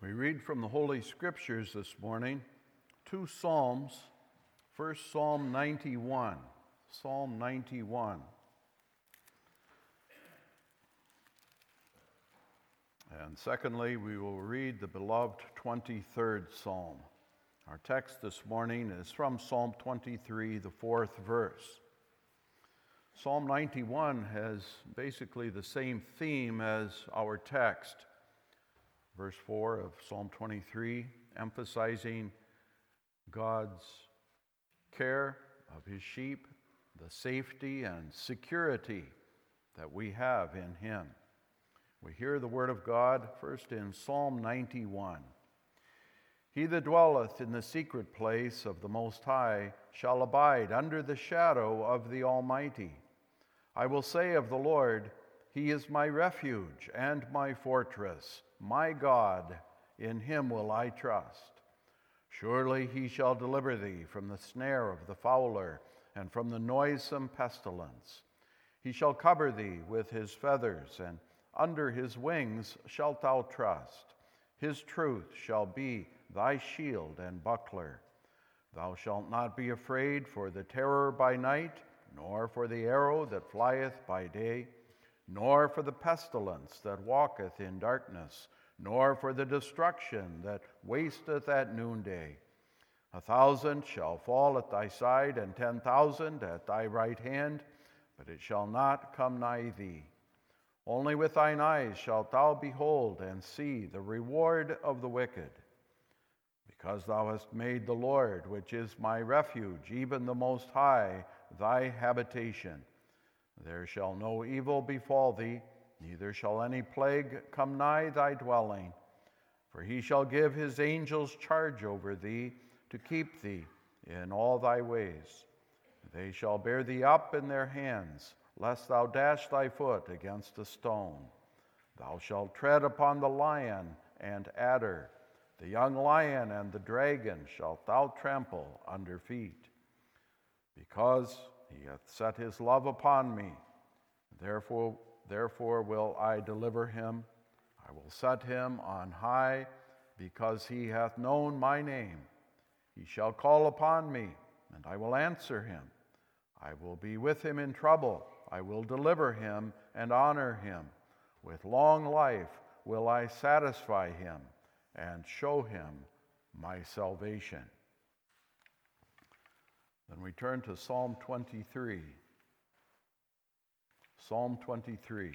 We read from the Holy Scriptures this morning, two Psalms. First, Psalm 91. Psalm 91. And secondly, we will read the beloved 23rd Psalm. Our text this morning is from Psalm 23, the 4th verse. Psalm 91 has basically the same theme as our text. Verse 4 of Psalm 23, emphasizing God's care of his sheep, the safety and security that we have in him. We hear the word of God first in Psalm 91. He that dwelleth in the secret place of the Most High shall abide under the shadow of the Almighty. I will say of the Lord, He is my refuge and my fortress, my God, in him will I trust. Surely he shall deliver thee from the snare of the fowler and from the noisome pestilence. He shall cover thee with his feathers, and under his wings shalt thou trust. His truth shall be thy shield and buckler. Thou shalt not be afraid for the terror by night, nor for the arrow that flieth by day, nor for the pestilence that walketh in darkness, nor for the destruction that wasteth at noonday. 1,000 shall fall at thy side, and 10,000 at thy right hand, but it shall not come nigh thee. Only with thine eyes shalt thou behold and see the reward of the wicked. Because thou hast made the Lord, which is my refuge, even the Most High, thy habitation. There shall no evil befall thee, neither shall any plague come nigh thy dwelling. For he shall give his angels charge over thee, to keep thee in all thy ways. They shall bear thee up in their hands, lest thou dash thy foot against a stone. Thou shalt tread upon the lion and adder, the young lion and the dragon shalt thou trample under feet. Because he hath set his love upon me, therefore will I deliver him. I will set him on high, because he hath known my name. He shall call upon me, and I will answer him. I will be with him in trouble. I will deliver him and honor him. With long life will I satisfy him and show him my salvation. Then we turn to Psalm 23. Psalm 23.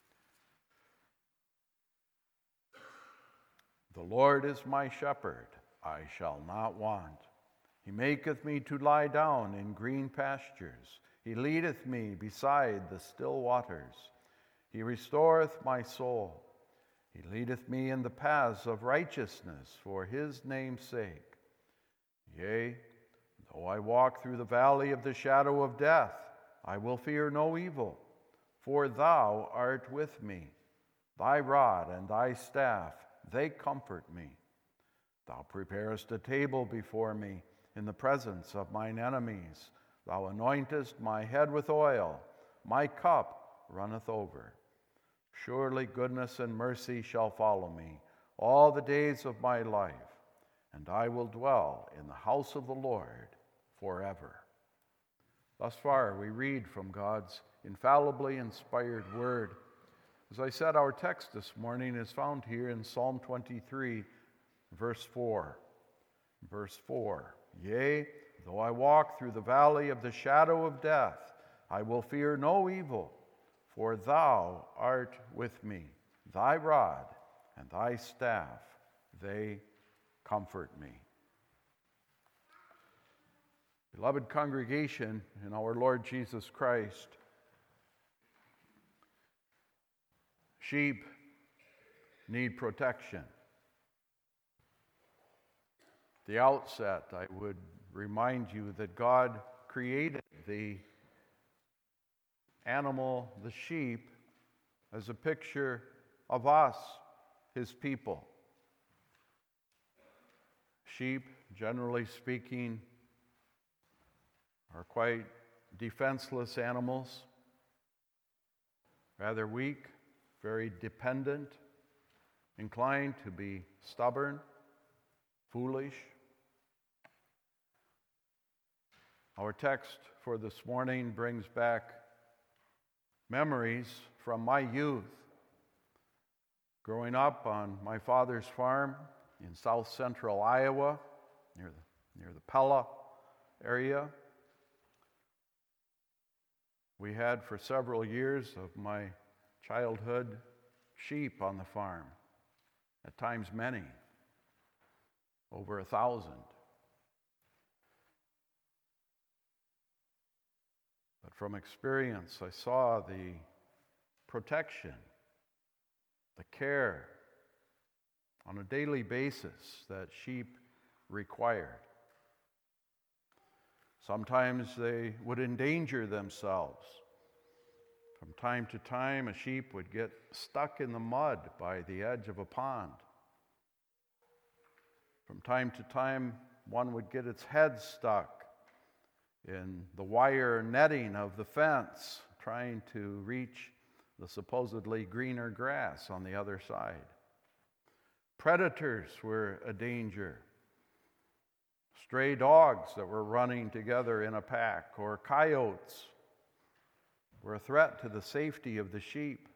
The Lord is my shepherd, I shall not want. He maketh me to lie down in green pastures. He leadeth me beside the still waters. He restoreth my soul. He leadeth me in the paths of righteousness for his name's sake. Yea, though I walk through the valley of the shadow of death, I will fear no evil, for thou art with me. Thy rod and thy staff, they comfort me. Thou preparest a table before me in the presence of mine enemies. Thou anointest my head with oil. My cup runneth over. Surely goodness and mercy shall follow me all the days of my life, and I will dwell in the house of the Lord forever. Thus far, we read from God's infallibly inspired word. As I said, our text this morning is found here in Psalm 23, verse 4. Verse 4, Yea, though I walk through the valley of the shadow of death, I will fear no evil, for thou art with me. Thy rod and thy staff, they comfort me. Beloved congregation in our Lord Jesus Christ, sheep need protection. At the outset, I would remind you that God created the animal, the sheep, as a picture of us, his people. Sheep, generally speaking, are quite defenseless animals, rather weak, very dependent, inclined to be stubborn, foolish. Our text for this morning brings back memories from my youth, growing up on my father's farm in south central Iowa, near the Pella area. We had for several years of my childhood sheep on the farm, at times many, over 1,000. But from experience, I saw the protection, the care on a daily basis that sheep required. Sometimes they would endanger themselves. From time to time, a sheep would get stuck in the mud by the edge of a pond. From time to time, one would get its head stuck in the wire netting of the fence, trying to reach the supposedly greener grass on the other side. Predators were a danger. Stray dogs that were running together in a pack, or coyotes, were a threat to the safety of the sheep.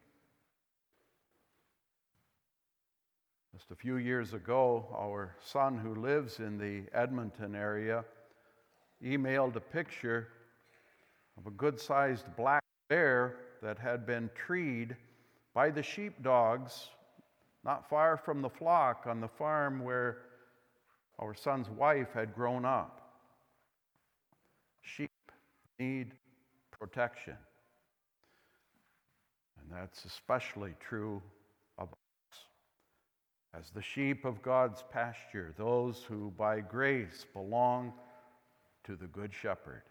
Just a few years ago, our son, who lives in the Edmonton area, emailed a picture of a good-sized black bear that had been treed by the sheepdogs not far from the flock on the farm where our son's wife had grown up. Sheep need protection. And that's especially true of us. As the sheep of God's pasture, those who by grace belong to the Good Shepherd.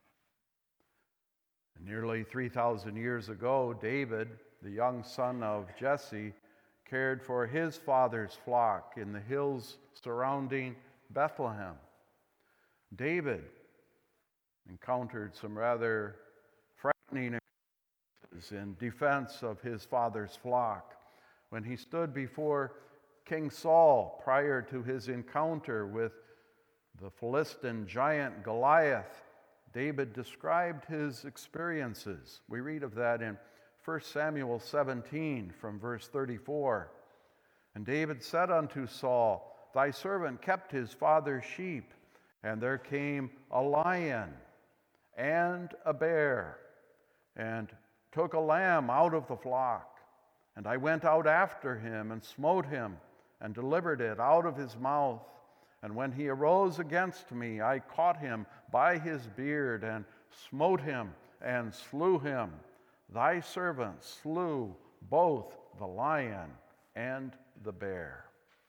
And nearly 3,000 years ago, David, the young son of Jesse, cared for his father's flock in the hills surrounding Bethlehem. David encountered some rather frightening experiences in defense of his father's flock when he stood before King Saul prior to his encounter with the Philistine giant Goliath. David described his experiences. We read of that in 1 Samuel 17 from verse 34. And David said unto Saul, Thy servant kept his father's sheep, and there came a lion and a bear, and took a lamb out of the flock. And I went out after him, and smote him, and delivered it out of his mouth. And when he arose against me, I caught him by his beard, and smote him, and slew him. Thy servant slew both the lion and the bear.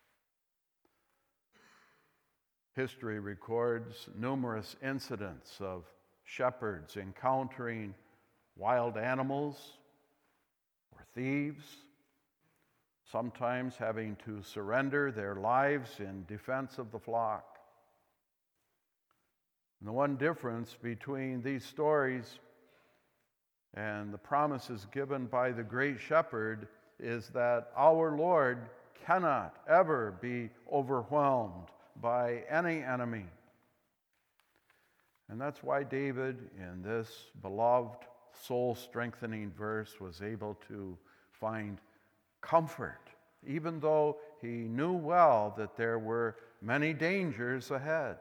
History records numerous incidents of shepherds encountering wild animals or thieves, sometimes having to surrender their lives in defense of the flock. And the one difference between these stories and the promises given by the great shepherd is that our Lord cannot ever be overwhelmed by any enemy. And that's why David, in this beloved, soul-strengthening verse, was able to find comfort, even though he knew well that there were many dangers ahead.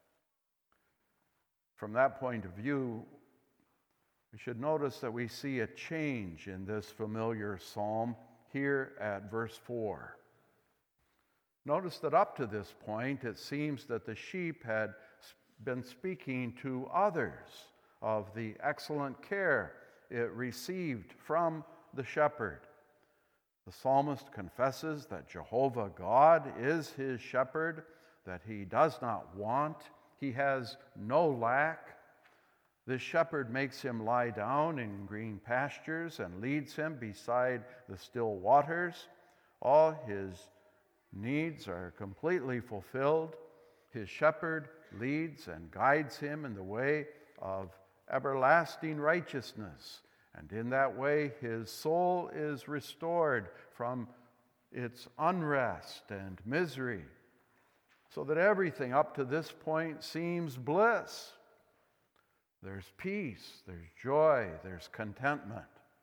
From that point of view, we should notice that we see a change in this familiar psalm here at verse 4. Notice that up to this point, it seems that the sheep had been speaking to others of the excellent care it received from the shepherd. The psalmist confesses that Jehovah God is his shepherd, that he does not want, he has no lack. This shepherd makes him lie down in green pastures and leads him beside the still waters. All his needs are completely fulfilled. His shepherd leads and guides him in the way of everlasting righteousness. And in that way, his soul is restored from its unrest and misery, so that everything up to this point seems bliss. There's peace, there's joy, there's contentment.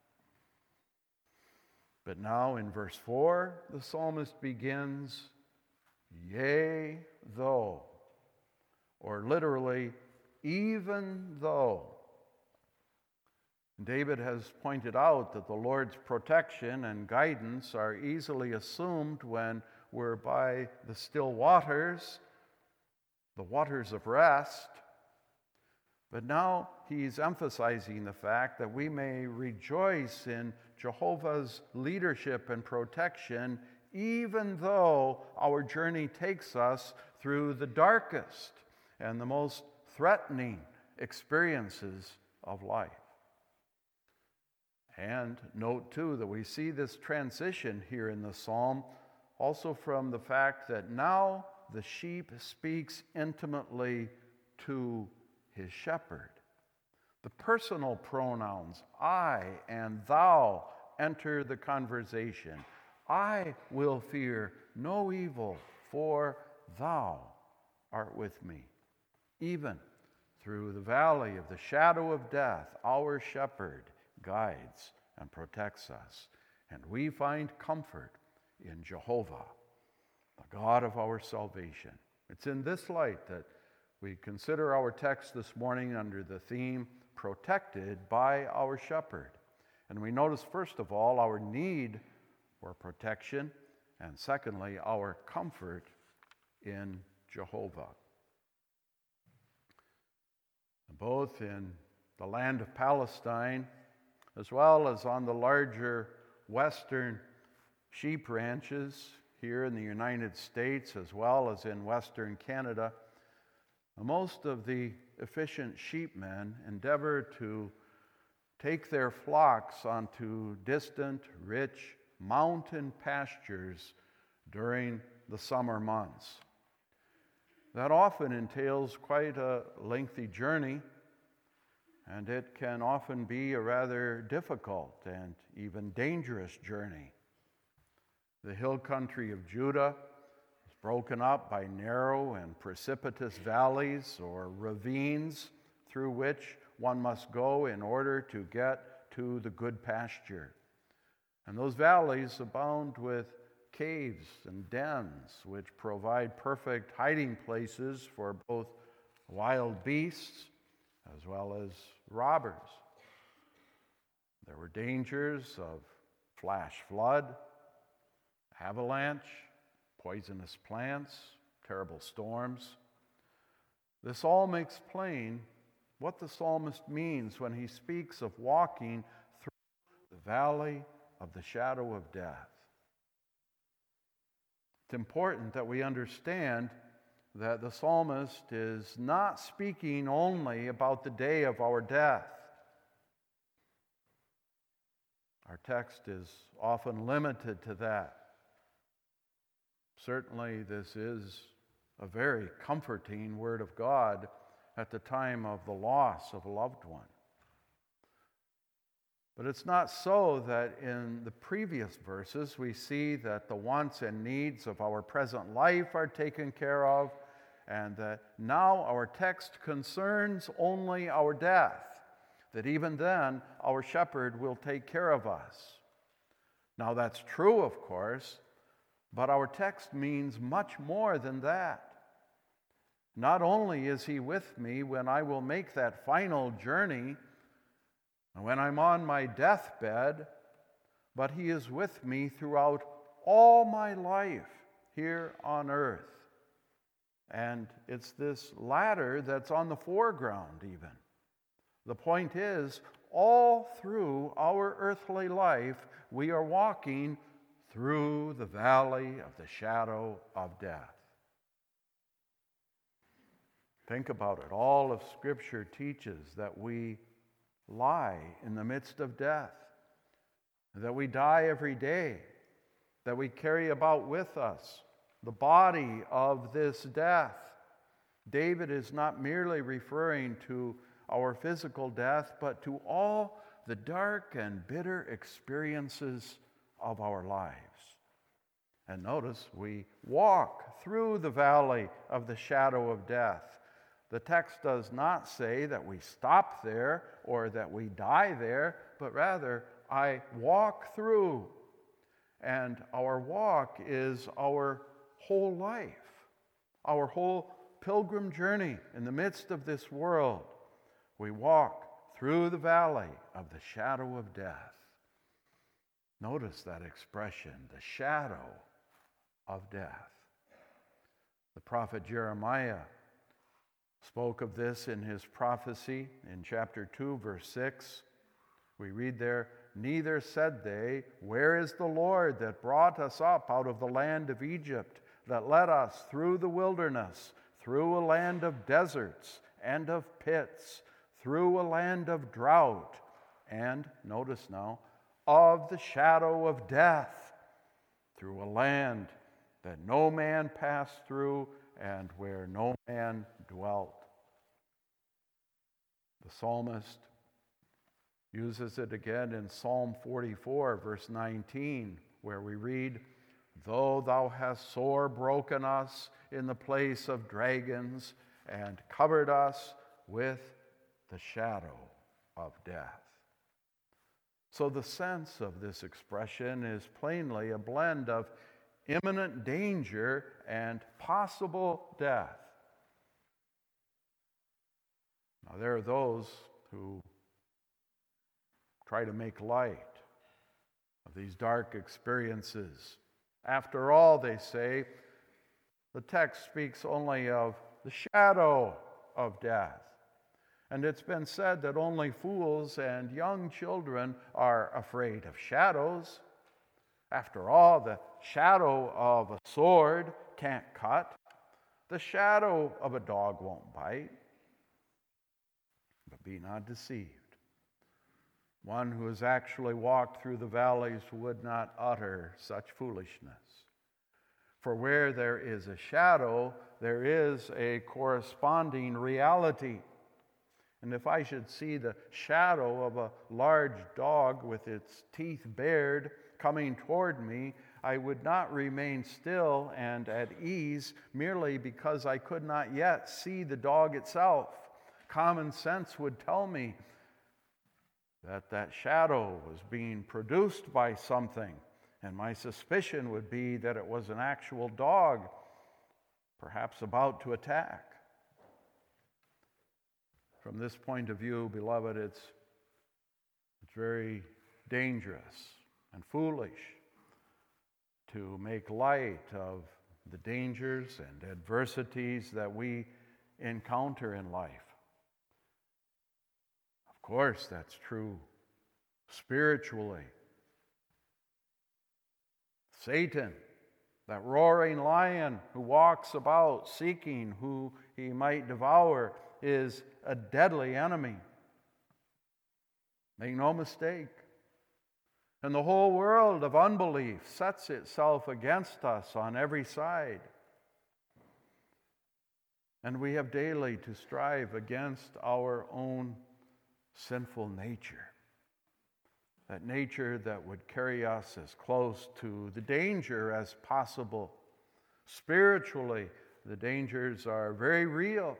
But now in verse 4, the psalmist begins, "Yea, though," or literally, "even though." David has pointed out that the Lord's protection and guidance are easily assumed when we're by the still waters, the waters of rest. But now he's emphasizing the fact that we may rejoice in Jehovah's leadership and protection, even though our journey takes us through the darkest and the most threatening experiences of life. And note, too, that we see this transition here in the psalm also from the fact that now the sheep speaks intimately to his shepherd. The personal pronouns I and thou enter the conversation. I will fear no evil, for thou art with me. Even through the valley of the shadow of death, our shepherd guides and protects us, and we find comfort in Jehovah, the God of our salvation. It's in this light that we consider our text this morning under the theme, Protected by Our Shepherd. And we notice, first of all, our need for protection, and secondly, our comfort in Jehovah. Both in the land of Palestine, as well as on the larger western sheep ranches here in the United States, as well as in Western Canada, most of the efficient sheepmen endeavor to take their flocks onto distant, rich mountain pastures during the summer months. That often entails quite a lengthy journey, and it can often be a rather difficult and even dangerous journey. The hill country of Judah is broken up by narrow and precipitous valleys or ravines through which one must go in order to get to the good pasture. And those valleys abound with caves and dens, which provide perfect hiding places for both wild beasts as well as robbers. There were dangers of flash flood, avalanche, poisonous plants, terrible storms. This all makes plain what the psalmist means when he speaks of walking through the valley of the shadow of death. It's important that we understand that the psalmist is not speaking only about the day of our death. Our text is often limited to that. Certainly, this is a very comforting word of God at the time of the loss of a loved one. But it's not so that in the previous verses we see that the wants and needs of our present life are taken care of, and that now our text concerns only our death, that even then our shepherd will take care of us. Now that's true, of course, but our text means much more than that. Not only is he with me when I will make that final journey, when I'm on my deathbed, but he is with me throughout all my life here on earth. And it's this latter that's on the foreground even. The point is, all through our earthly life, we are walking through the valley of the shadow of death. Think about it. All of Scripture teaches that we lie in the midst of death, that we die every day, that we carry about with us the body of this death. David is not merely referring to our physical death, but to all the dark and bitter experiences of our lives. And notice, we walk through the valley of the shadow of death. The text does not say that we stop there or that we die there, but rather, I walk through. And our walk is our whole life, our whole pilgrim journey in the midst of this world. We walk through the valley of the shadow of death. Notice that expression, the shadow of death. The prophet Jeremiah spoke of this in his prophecy in chapter 2, verse 6. We read there, "Neither said they, 'Where is the Lord that brought us up out of the land of Egypt, that led us through the wilderness, through a land of deserts and of pits, through a land of drought, and,' notice now, 'of the shadow of death, through a land that no man passed through and where no man dwelt.'" The psalmist uses it again in Psalm 44, verse 19, where we read, "Though thou hast sore broken us in the place of dragons and covered us with the shadow of death." So the sense of this expression is plainly a blend of imminent danger and possible death. Now, there are those who try to make light of these dark experiences. After all, they say, the text speaks only of the shadow of death. And it's been said that only fools and young children are afraid of shadows. After all, the shadow of a sword can't cut. The shadow of a dog won't bite. But be not deceived. One who has actually walked through the valleys would not utter such foolishness. For where there is a shadow, there is a corresponding reality. And if I should see the shadow of a large dog with its teeth bared coming toward me, I would not remain still and at ease merely because I could not yet see the dog itself. Common sense would tell me that shadow was being produced by something, and my suspicion would be that it was an actual dog, perhaps about to attack. From this point of view, beloved, it's very dangerous and foolish to make light of the dangers and adversities that we encounter in life. Of course, that's true spiritually. Satan, that roaring lion who walks about seeking who he might devour, is a deadly enemy. Make no mistake. And the whole world of unbelief sets itself against us on every side. And we have daily to strive against our own sinful nature. That nature that would carry us as close to the danger as possible. Spiritually, the dangers are very real.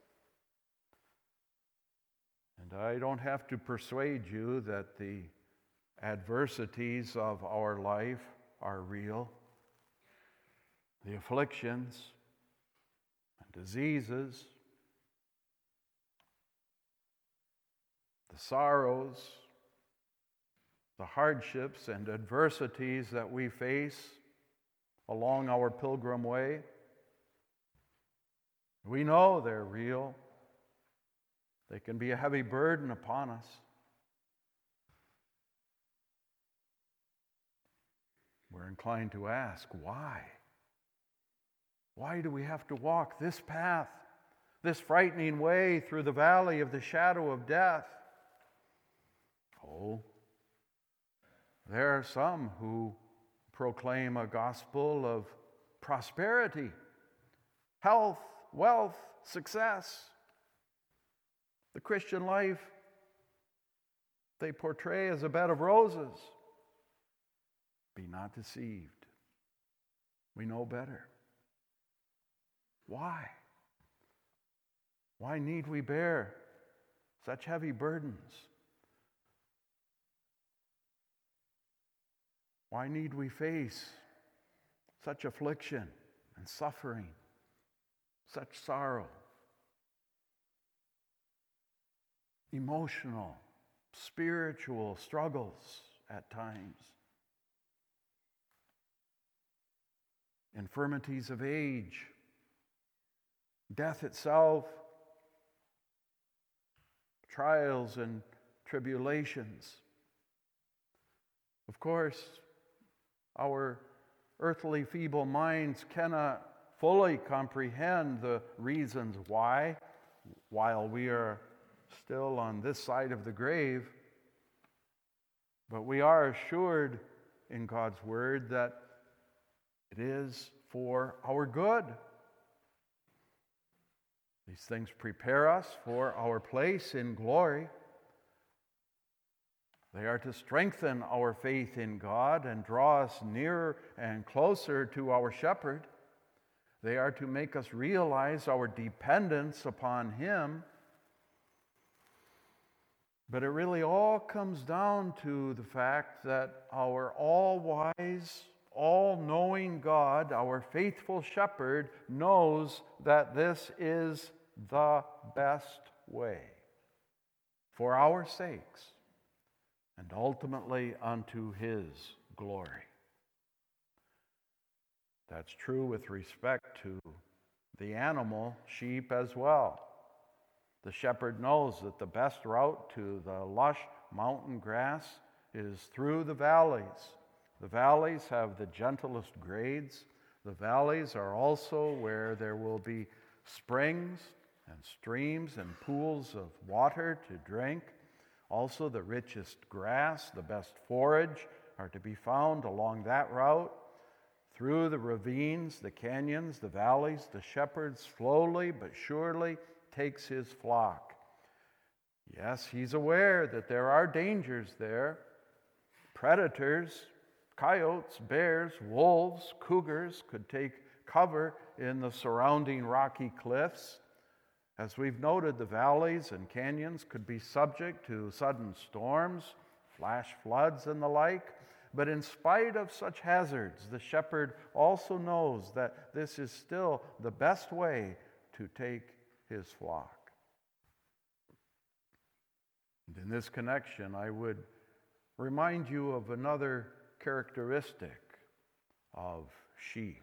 And I don't have to persuade you that the adversities of our life are real. The afflictions and diseases, the sorrows, the hardships and adversities that we face along our pilgrim way, we know they're real. They can be a heavy burden upon us. We're inclined to ask, why? Why do we have to walk this path, this frightening way through the valley of the shadow of death? Oh, there are some who proclaim a gospel of prosperity, health, wealth, success. The Christian life they portray as a bed of roses. Be not deceived. We know better. Why? Why need we bear such heavy burdens? Why need we face such affliction and suffering, such sorrow, emotional, spiritual struggles at times, infirmities of age, death itself, trials and tribulations? Of course, our earthly feeble minds cannot fully comprehend the reasons why, while we are still on this side of the grave. But we are assured in God's word that it is for our good. These things prepare us for our place in glory. They are to strengthen our faith in God and draw us nearer and closer to our shepherd. They are to make us realize our dependence upon him. But it really all comes down to the fact that our all-wise, all-knowing God, our faithful shepherd, knows that this is the best way for our sakes and ultimately unto his glory. That's true with respect to the animal, sheep as well. The shepherd knows that the best route to the lush mountain grass is through the valleys. The valleys have the gentlest grades. The valleys are also where there will be springs and streams and pools of water to drink. Also, the richest grass, the best forage are to be found along that route. Through the ravines, the canyons, the valleys, the shepherd slowly but surely takes his flock. Yes, he's aware that there are dangers there. Predators, coyotes, bears, wolves, cougars could take cover in the surrounding rocky cliffs. As we've noted, the valleys and canyons could be subject to sudden storms, flash floods, and the like. But in spite of such hazards, the shepherd also knows that this is still the best way to take his flock. And in this connection, I would remind you of another characteristic of sheep.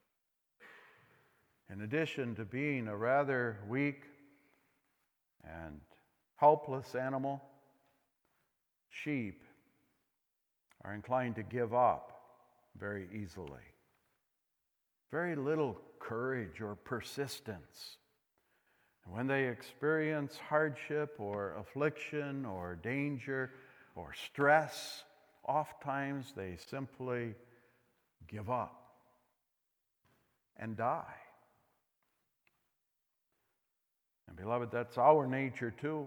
In addition to being a rather weak and helpless animal, sheep are inclined to give up very easily. Very little courage or persistence. And when they experience hardship or affliction or danger or stress, oftentimes they simply give up and die. And beloved, that's our nature too.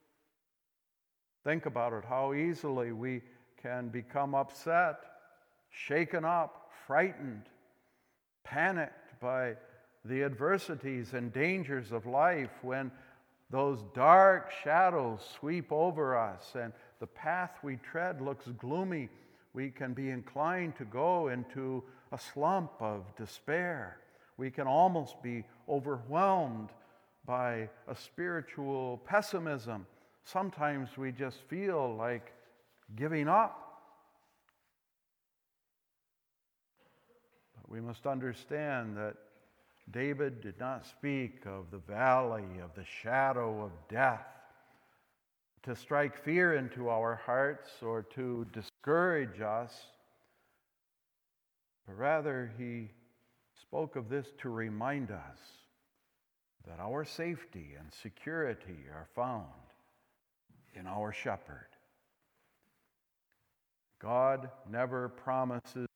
Think about it, how easily we can become upset, shaken up, frightened, panicked by the adversities and dangers of life when those dark shadows sweep over us and the path we tread looks gloomy. We can be inclined to go into a slump of despair. We can almost be overwhelmed by a spiritual pessimism. Sometimes we just feel like giving up. But we must understand that David did not speak of the valley of the shadow of death to strike fear into our hearts or to discourage us, but rather he spoke of this to remind us that our safety and security are found in our shepherd. God never promises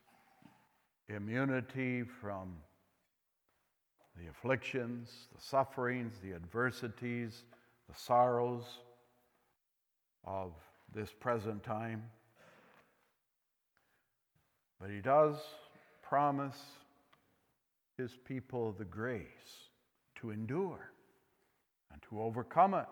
immunity from the afflictions, the sufferings, the adversities, the sorrows of this present time. But he does promise his people the grace to endure and to overcome it.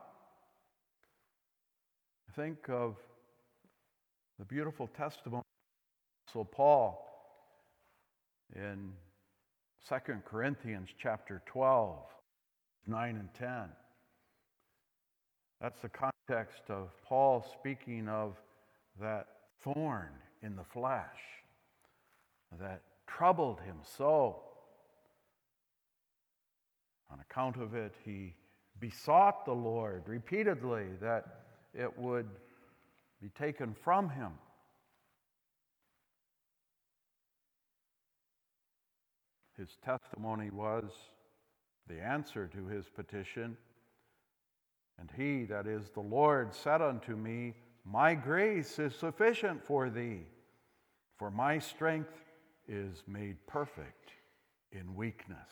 Think of the beautiful testimony of Apostle Paul in 2 Corinthians chapter 12, 9 and 10. That's the context of Paul speaking of that thorn in the flesh that troubled him so. On account of it, he besought the Lord repeatedly that it would be taken from him. His testimony was the answer to his petition. And he, that is the Lord, said unto me, My grace is sufficient for thee, for my strength is made perfect in weakness.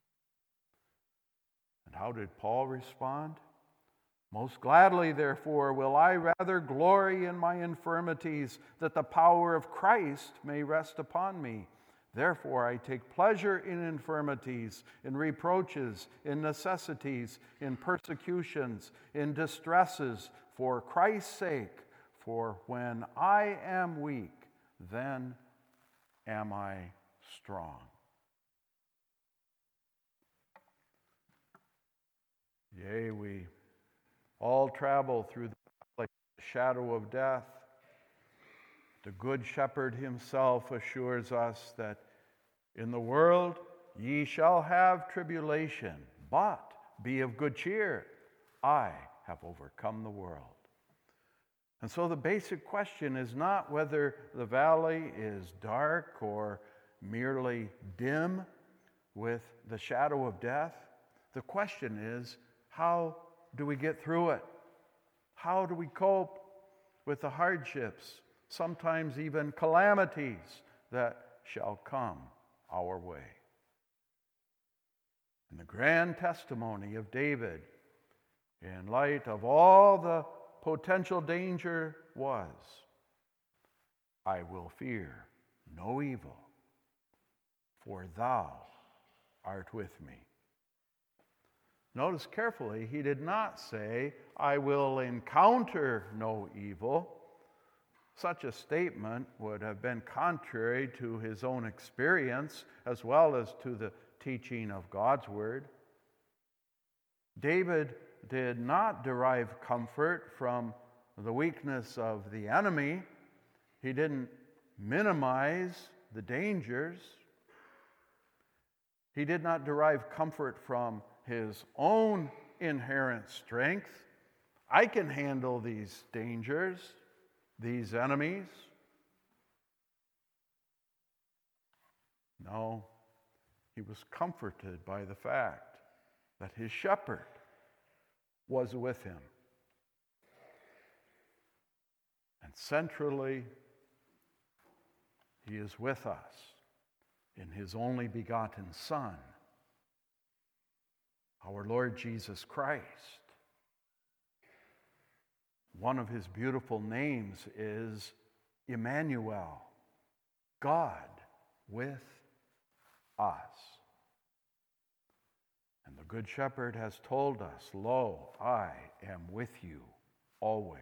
And how did Paul respond? Most gladly, therefore, will I rather glory in my infirmities, that the power of Christ may rest upon me. Therefore, I take pleasure in infirmities, in reproaches, in necessities, in persecutions, in distresses, for Christ's sake. For when I am weak, then am I strong. Yea, we all travel through the shadow of death. The Good Shepherd himself assures us that in the world ye shall have tribulation, but be of good cheer. I have overcome the world. And so the basic question is not whether the valley is dark or merely dim with the shadow of death. The question is, how do we get through it? How do we cope with the hardships, sometimes even calamities that shall come our way? And the grand testimony of David, in light of all the potential danger, was, I will fear no evil, for thou art with me. Notice carefully, he did not say, I will encounter no evil. Such a statement would have been contrary to his own experience as well as to the teaching of God's word. David did not derive comfort from the weakness of the enemy. He didn't minimize the dangers. He did not derive comfort from his own inherent strength. I can handle these dangers, these enemies. No, he was comforted by the fact that his shepherd was with him. And centrally, he is with us in his only begotten Son, our Lord Jesus Christ. One of his beautiful names is Emmanuel, God with us. And the Good Shepherd has told us, Lo, I am with you always.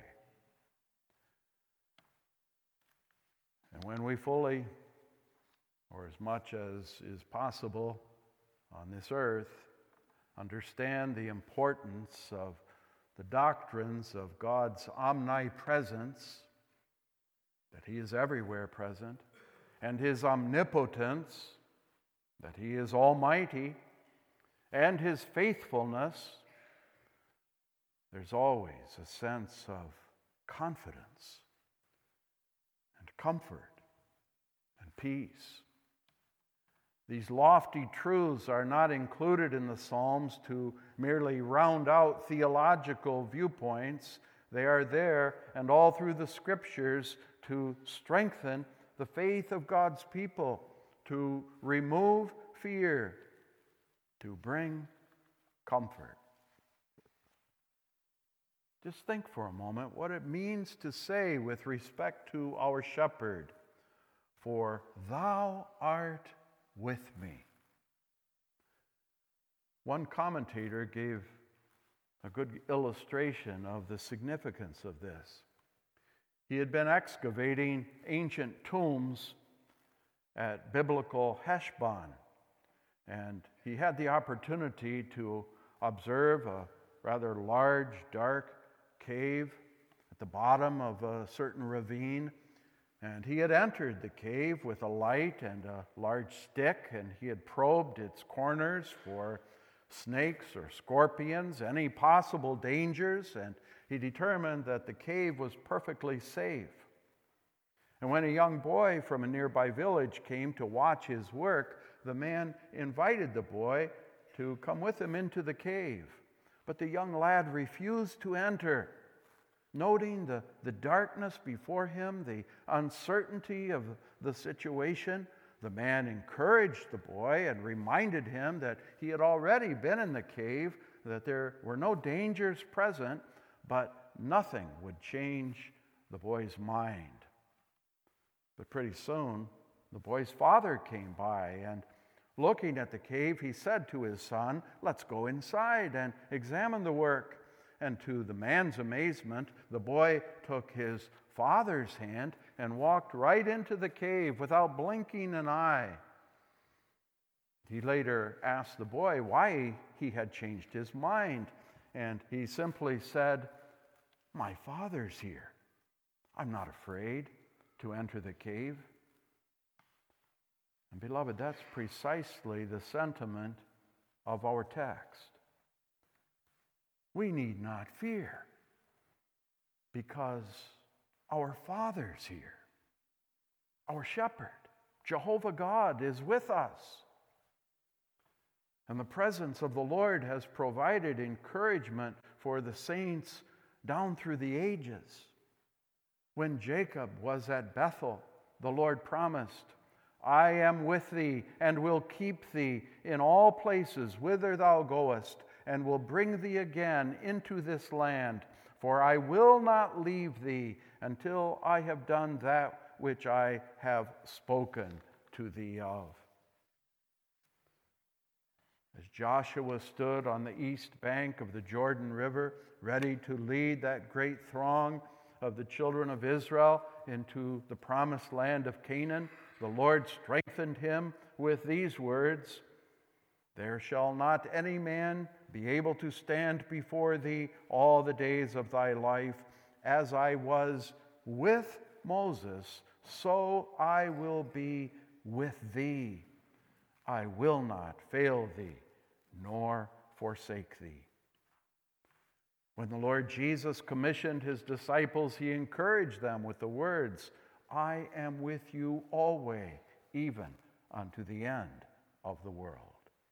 And when we fully, or as much as is possible on this earth, understand the importance of the doctrines of God's omnipresence, that he is everywhere present, and his omnipotence, that he is almighty, and his faithfulness, there's always a sense of confidence and comfort and peace. These lofty truths are not included in the Psalms to merely round out theological viewpoints. They are there and all through the Scriptures to strengthen the faith of God's people, to remove fear, to bring comfort. Just think for a moment what it means to say with respect to our shepherd, for thou art with me. One commentator gave a good illustration of the significance of this. He had been excavating ancient tombs at biblical Heshbon, and he had the opportunity to observe a rather large, dark cave at the bottom of a certain ravine. And he had entered the cave with a light and a large stick, and he had probed its corners for snakes or scorpions, any possible dangers, and he determined that the cave was perfectly safe. And when a young boy from a nearby village came to watch his work, the man invited the boy to come with him into the cave. But the young lad refused to enter. Noting the darkness before him, the uncertainty of the situation, the man encouraged the boy and reminded him that he had already been in the cave, that there were no dangers present, but nothing would change the boy's mind. But pretty soon, the boy's father came by, and looking at the cave, he said to his son, "Let's go inside and examine the work." And to the man's amazement, the boy took his father's hand and walked right into the cave without blinking an eye. He later asked the boy why he had changed his mind, and he simply said, "My father's here. I'm not afraid to enter the cave." And beloved, that's precisely the sentiment of our text. We need not fear because our Father's here. Our shepherd, Jehovah God, is with us. And the presence of the Lord has provided encouragement for the saints down through the ages. When Jacob was at Bethel, the Lord promised, "I am with thee and will keep thee in all places whither thou goest, and will bring thee again into this land. For I will not leave thee until I have done that which I have spoken to thee of." As Joshua stood on the east bank of the Jordan River, ready to lead that great throng of the children of Israel into the promised land of Canaan, the Lord strengthened him with these words, "There shall not any man be able to stand before thee all the days of thy life. As I was with Moses, so I will be with thee. I will not fail thee, nor forsake thee." When the Lord Jesus commissioned his disciples, he encouraged them with the words, "I am with you always, even unto the end of the world."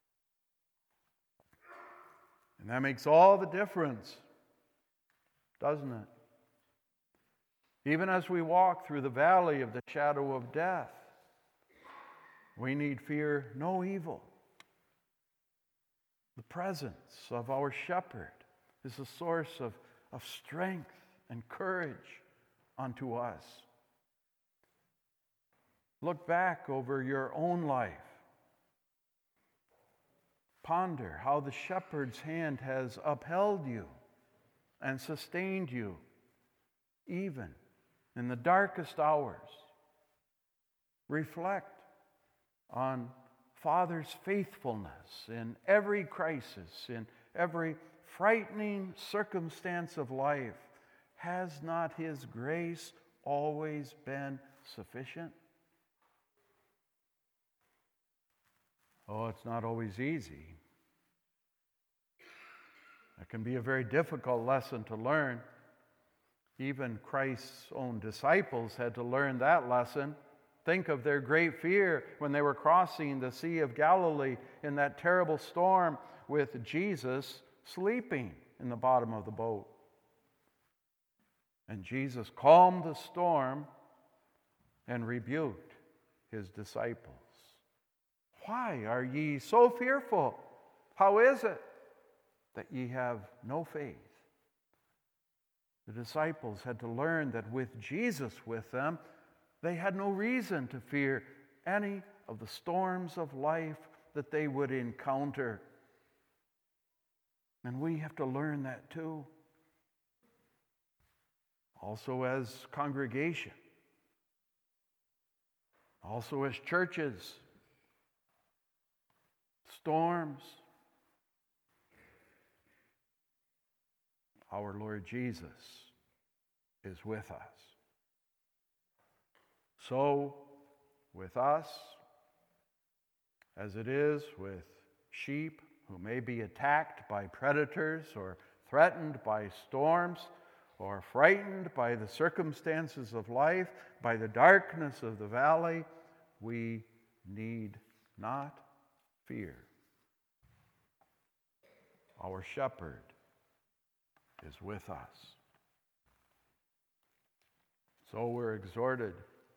And that makes all the difference, doesn't it? Even as we walk through the valley of the shadow of death, we need fear no evil. The presence of our shepherd is a source of strength and courage unto us. Look back over your own life. Ponder how the shepherd's hand has upheld you and sustained you, even in the darkest hours. Reflect on Father's faithfulness in every crisis, in every frightening circumstance of life. Has not His grace always been sufficient? Oh, it's not always easy. It can be a very difficult lesson to learn. Even Christ's own disciples had to learn that lesson. Think of their great fear when they were crossing the Sea of Galilee in that terrible storm with Jesus sleeping in the bottom of the boat. And Jesus calmed the storm and rebuked his disciples. "Why are ye so fearful? How is it that ye have no faith?" The disciples had to learn that with Jesus with them, They had no reason to fear any of the storms of life that they would encounter. And we have to learn that too. Also as congregation. Also as churches. Storms. Our Lord Jesus is with us. So, with us, as it is with sheep who may be attacked by predators or threatened by storms or frightened by the circumstances of life, by the darkness of the valley, we need not fear. Our shepherd is with us. So we're exhorted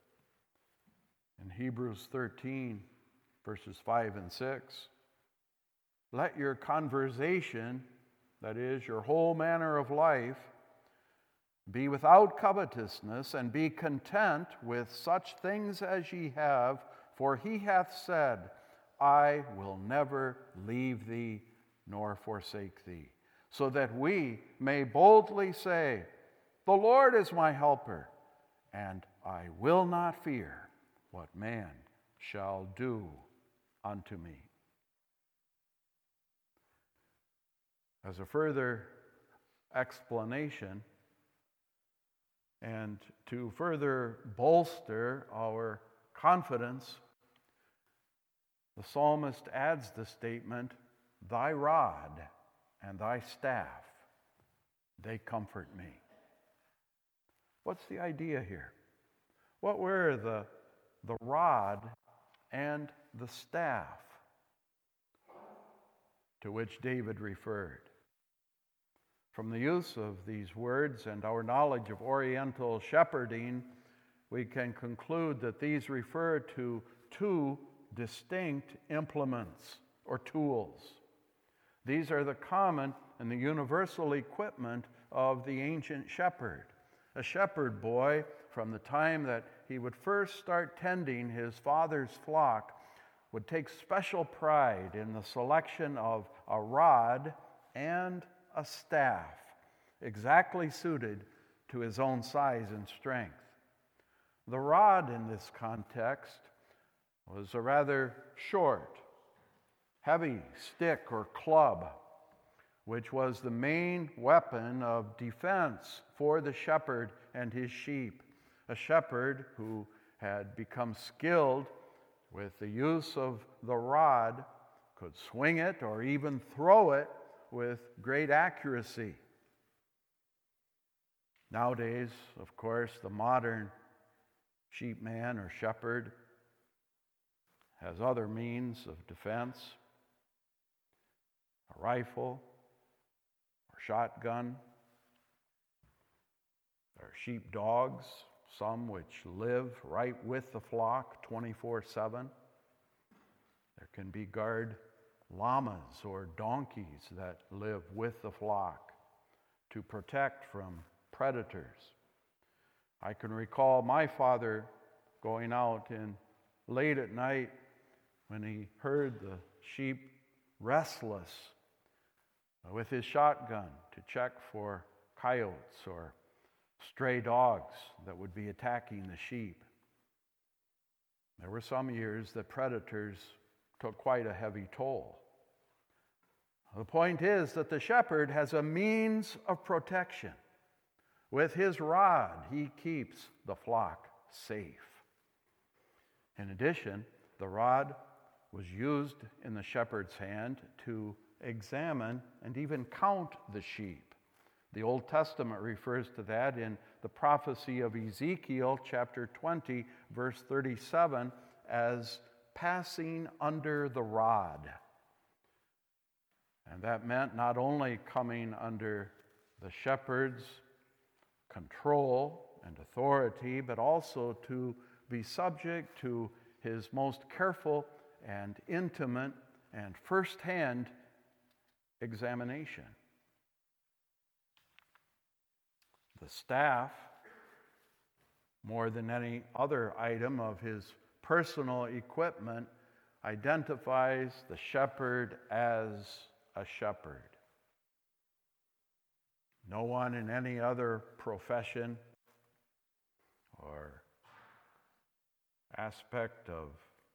in Hebrews 13, verses 5 and 6, let your conversation, that is, your whole manner of life, be without covetousness, and be content with such things as ye have, for he hath said, I will never leave thee nor forsake thee. So that we may boldly say, the Lord is my helper, and I will not fear what man shall do unto me. As a further explanation, and to further bolster our confidence, the psalmist adds the statement, thy rod and thy staff, they comfort me. What's the idea here? What were the rod and the staff to which David referred? From the use of these words and our knowledge of Oriental shepherding, we can conclude that these refer to two distinct implements or tools. These are the common and the universal equipment of the ancient shepherd. A shepherd boy, from the time that he would first start tending his father's flock, would take special pride in the selection of a rod and a staff, exactly suited to his own size and strength. The rod in this context was a rather short, heavy stick or club, which was the main weapon of defense for the shepherd and his sheep. A shepherd who had become skilled with the use of the rod could swing it or even throw it with great accuracy. Nowadays, of course, the modern sheepman or shepherd has other means of defense, a rifle or shotgun. There are sheep dogs, some which live right with the flock 24/7. There can be guard llamas or donkeys that live with the flock to protect from predators. I can recall my father going out late at night when he heard the sheep restless with his shotgun to check for coyotes or stray dogs that would be attacking the sheep. There were some years that predators took quite a heavy toll. The point is that the shepherd has a means of protection. With his rod, he keeps the flock safe. In addition, the rod was used in the shepherd's hand to examine and even count the sheep. The Old Testament refers to that in the prophecy of Ezekiel, chapter 20, verse 37, as passing under the rod. And that meant not only coming under the shepherd's control and authority, but also to be subject to his most careful and intimate and first-hand examination. The staff more than any other item of his personal equipment, identifies the shepherd as a shepherd. No one in any other profession or aspect of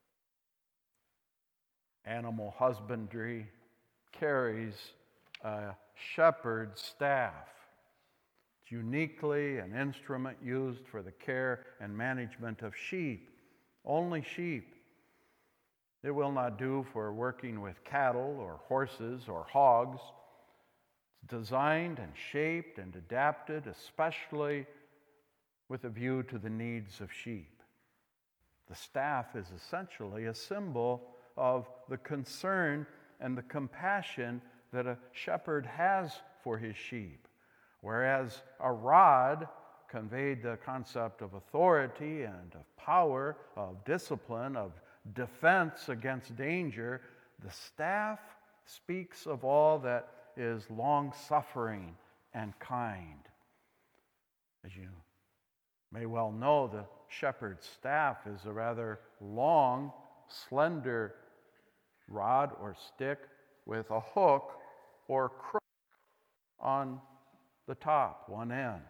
animal husbandry carries a shepherd's staff. It's uniquely an instrument used for the care and management of sheep, only sheep. It will not do for working with cattle or horses or hogs. It's designed and shaped and adapted especially with a view to the needs of sheep. The staff is essentially a symbol of the concern and the compassion that a shepherd has for his sheep, whereas a rod conveyed the concept of authority and of power, of discipline, of defense against danger. The staff speaks of all that is long-suffering and kind. As you may well know, the shepherd's staff is a rather long, slender rod or stick with a hook or crook on the top, one end.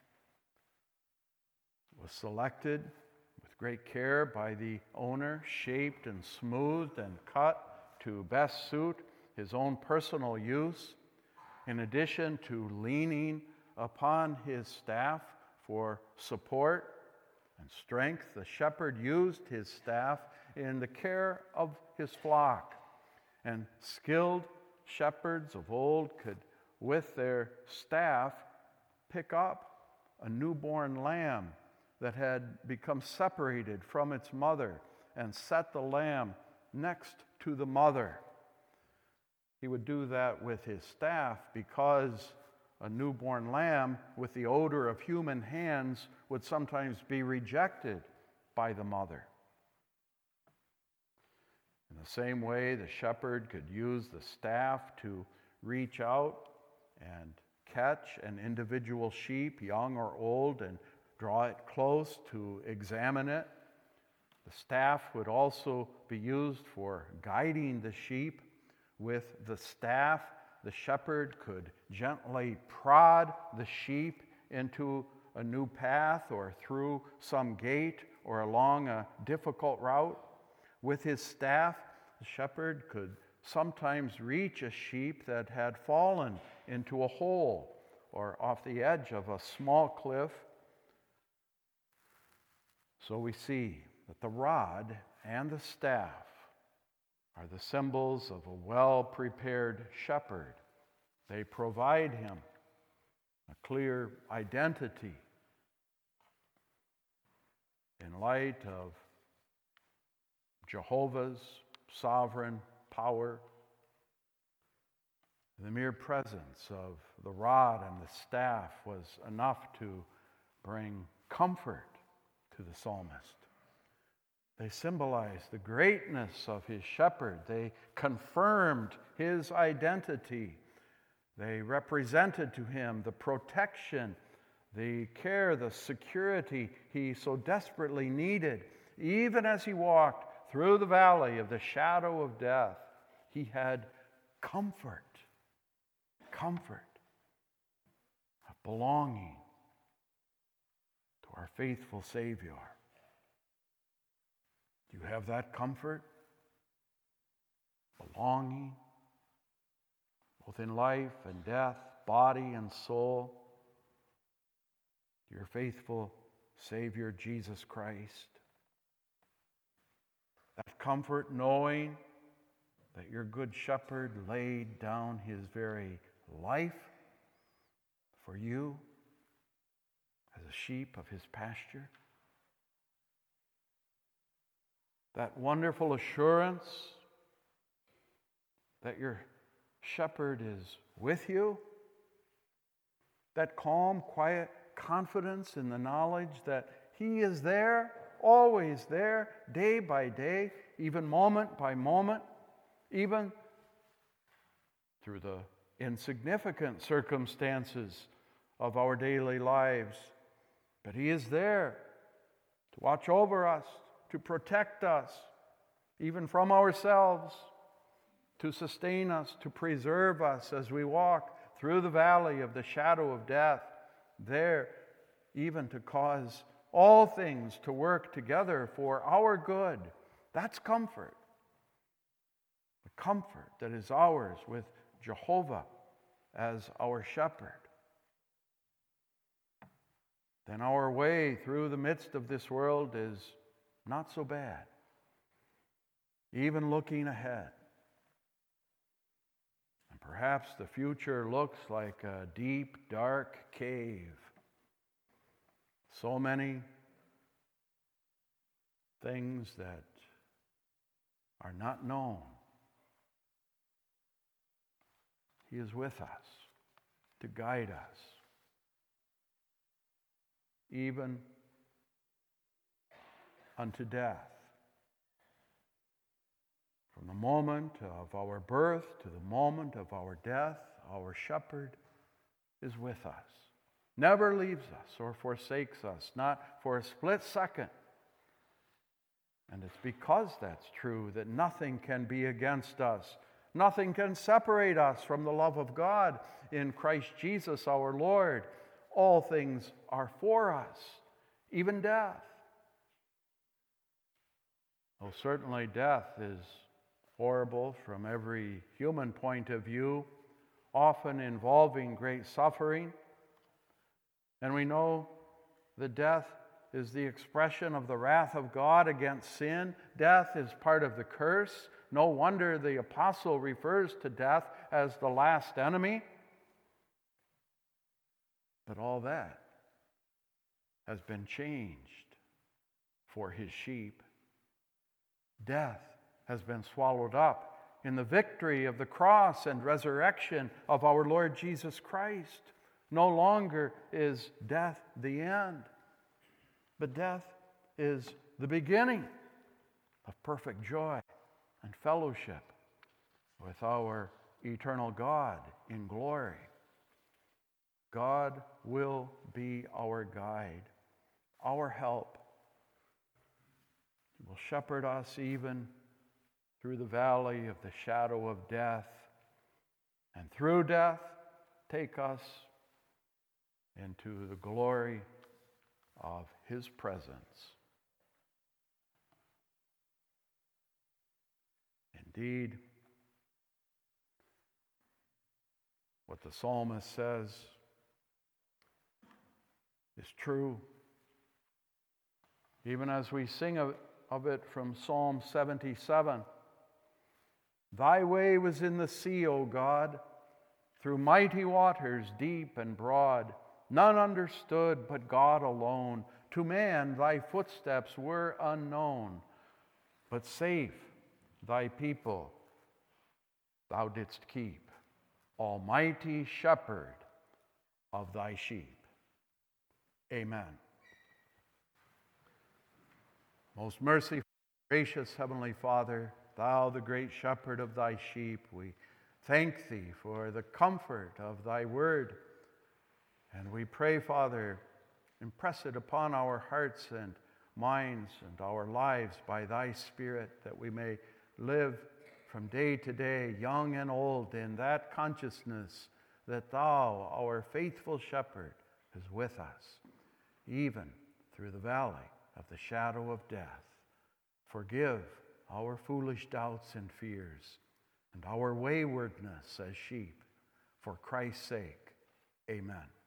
It was selected with great care by the owner, shaped and smoothed and cut to best suit his own personal use. In addition to leaning upon his staff for support and strength, the shepherd used his staff in the care of his flock. And skilled shepherds of old could, with their staff, pick up a newborn lamb that had become separated from its mother and set the lamb next to the mother. He would do that with his staff because a newborn lamb with the odor of human hands would sometimes be rejected by the mother. In the same way, the shepherd could use the staff to reach out and catch an individual sheep, young or old, and draw it close to examine it. The staff would also be used for guiding the sheep. With the staff, the shepherd could gently prod the sheep into a new path or through some gate or along a difficult route. With his staff, the shepherd could sometimes reach a sheep that had fallen into a hole or off the edge of a small cliff. So we see that the rod and the staff are the symbols of a well-prepared shepherd. They provide him a clear identity in light of Jehovah's sovereign power. The mere presence of the rod and the staff was enough to bring comfort to the psalmist. They symbolized the greatness of his shepherd. They confirmed his identity. They represented to him the protection, the care, the security he so desperately needed. Even as he walked through the valley of the shadow of death, he had comfort, of belonging to our faithful Savior. Do you have that comfort? Belonging, both in life and death, body and soul, to your faithful Savior, Jesus Christ. That comfort knowing that your good shepherd laid down his very life for you as a sheep of his pasture. That wonderful assurance that your shepherd is with you. That calm, quiet confidence in the knowledge that he is there, always there, day by day, even moment by moment, even through the insignificant circumstances of our daily lives. But he is there to watch over us, to protect us, even from ourselves, to sustain us, to preserve us as we walk through the valley of the shadow of death, there even to cause all things to work together for our good. That's comfort. The comfort that is ours with Jehovah as our shepherd. Then our way through the midst of this world is not so bad. Even looking ahead. And perhaps the future looks like a deep, dark cave. So many things that are not known. He is with us to guide us, even unto death. From the moment of our birth to the moment of our death, our shepherd is with us. Never leaves us or forsakes us, not for a split second. And it's because that's true that nothing can be against us. Nothing can separate us from the love of God in Christ Jesus our Lord. All things are for us, even death. Well, certainly death is horrible from every human point of view, often involving great suffering. And we know that death is the expression of the wrath of God against sin. Death is part of the curse. No wonder the apostle refers to death as the last enemy. But all that has been changed for his sheep. Death has been swallowed up in the victory of the cross and resurrection of our Lord Jesus Christ. No longer is death the end, but death is the beginning of perfect joy and fellowship with our eternal God in glory. God will be our guide, our help. He will shepherd us even through the valley of the shadow of death, and through death take us into the glory of his presence. Indeed, what the psalmist says is true. Even as we sing of it from Psalm 77, thy way was in the sea, O God, through mighty waters deep and broad. None understood but God alone. To man thy footsteps were unknown, but safe thy people thou didst keep, almighty shepherd of thy sheep. Amen. Most merciful, gracious Heavenly Father, thou the great shepherd of thy sheep, we thank thee for the comfort of thy word. And we pray, Father, impress it upon our hearts and minds and our lives by thy Spirit, that we may live from day to day, young and old, in that consciousness that thou, our faithful shepherd, is with us, even through the valley of the shadow of death. Forgive our foolish doubts and fears and our waywardness as sheep. For Christ's sake, amen.